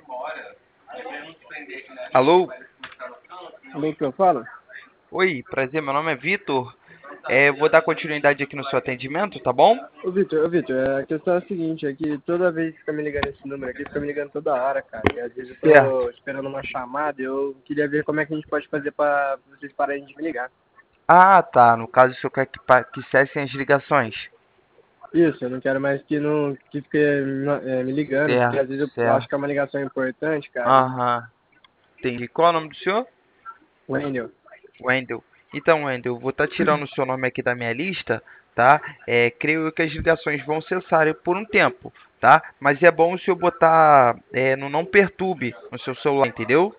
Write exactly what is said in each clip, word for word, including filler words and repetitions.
Alô? Alô, que eu falo? Oi, prazer, meu nome é Vitor. É, vou dar continuidade aqui no seu atendimento, tá bom? Ô, Vitor, ô, Vitor, é, a questão é a seguinte, é que toda vez que fica me ligando esse número aqui, fica me ligando toda hora, cara. E às vezes eu Certo. tô esperando uma chamada e eu queria ver como é que a gente pode fazer pra vocês pararem de me ligar. Ah, tá. No caso, o senhor quer que, pa- que cessem as ligações. Isso, eu não quero mais que não que fique é, me ligando, porque às Certo, vezes eu acho certo. que é uma ligação importante, cara. E Aham, entendi. Qual é o nome do senhor? Wendel, Wendel. Então, Wendel, eu vou estar tirando o seu nome aqui da minha lista, tá? É, creio que as ligações vão cessar por um tempo, tá? Mas é bom o senhor botar é, no não perturbe no seu celular, entendeu?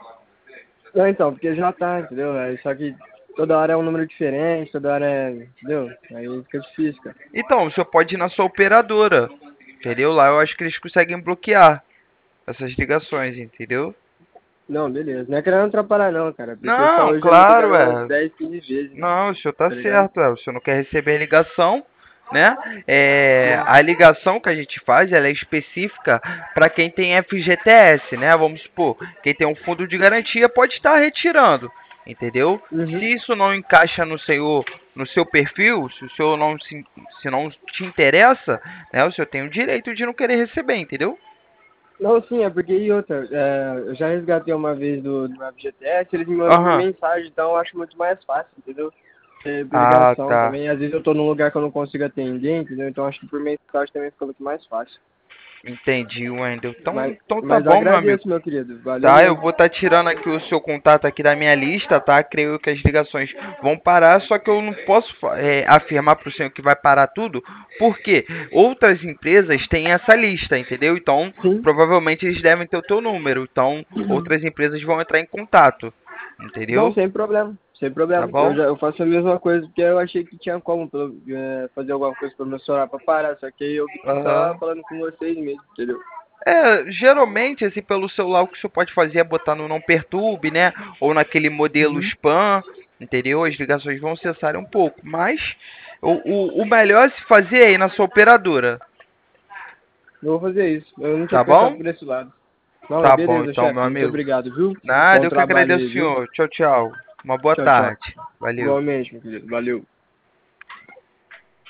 não, então, porque já tá, entendeu? É, só que toda hora é um número diferente, toda hora é, entendeu? Aí fica difícil, cara. Então, o senhor pode ir na sua operadora, entendeu? Lá eu acho que eles conseguem bloquear essas ligações, entendeu? Não, beleza. Não é querendo atrapalhar não, cara, porque só Não, hoje já me claro, ligaram umas é. dez, quinze vezes, mano, Não, o senhor tá tá ligado? certo, é. O senhor não quer receber a ligação, né? É, a ligação que a gente faz, ela é específica para quem tem F G T S, né? Vamos supor, quem tem um fundo de garantia pode estar retirando, entendeu? Uhum. Se isso não encaixa no senhor, no seu perfil, se o senhor não se, se não te interessa, né? O senhor tem o direito de não querer receber, entendeu? Não, sim, é porque e outra, é, eu já resgatei uma vez do, do F G T S, eles me mandam por Aham. mensagem, então eu acho muito mais fácil, entendeu? É, por Ah, ligação tá. também, às vezes eu tô num lugar que eu não consigo atender, entendeu? Então acho que por mensagem também fica muito mais fácil. Entendi, Wendel. Então, Mas, então tá mas bom, meu amigo. agradeço, meu querido, valeu Tá, eu mesmo. vou estar tirando aqui o seu contato aqui da minha lista, tá? Creio que as ligações vão parar, só que eu não posso é, afirmar para o senhor que vai parar tudo, porque outras empresas têm essa lista, entendeu? Então, Sim, provavelmente eles devem ter o teu número. Então, outras empresas vão entrar em contato, não, entendeu? sem problema, sem Tá problema. Eu bom? já eu faço a mesma coisa, porque eu achei que tinha como pelo- é, fazer alguma coisa pro meu celular pra parar, só que aí eu vim só Aham. falando com vocês mesmo, entendeu? É, geralmente, assim, pelo celular, o que você pode fazer é botar no não perturbe, né? Ou naquele modelo Uhum. spam, entendeu? As ligações vão cessar um pouco. Mas o, o, o melhor é se fazer aí na sua operadora, Eu vou fazer isso. Eu não tinha tá pensado bom? por esse lado. Não, mas Tá bom, beleza, então, meu chefe. Muito amigo. obrigado, viu? Nada, Bom eu que trabalho agradeço, aí, viu? senhor. Tchau, tchau. Uma boa Tchau, tchau. tarde. Valeu. Igualmente, meu querido. Valeu.